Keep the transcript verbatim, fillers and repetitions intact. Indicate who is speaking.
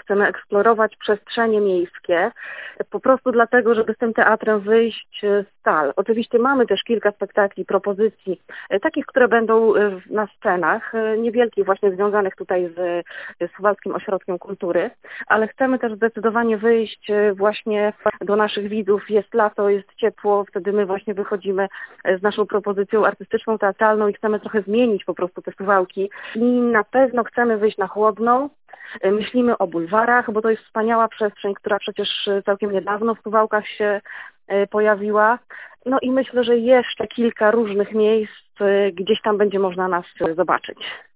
Speaker 1: chcemy eksplorować przestrzenie miejskie, po prostu dlatego, żeby z tym teatrem wyjść z sal. Oczywiście mamy też kilka spektakli, propozycji, takich, które będą na scenach, niewielkich właśnie związanych tutaj z, z Suwalskim Ośrodkiem Kultury, ale chcemy też zdecydowanie wyjść właśnie do naszych widzów. Jest lato, jest ciepło, wtedy my właśnie wychodzimy z naszą propozycją artystyczną, teatralną i chcemy trochę zmienić po prostu te Suwałki. I na pewno chcemy wyjść na chłodną. Myślimy o bulwarach, bo to jest wspaniała przestrzeń, która przecież całkiem niedawno w Suwałkach się pojawiła. No i myślę, że jeszcze kilka różnych miejsc gdzieś tam będzie można nas zobaczyć.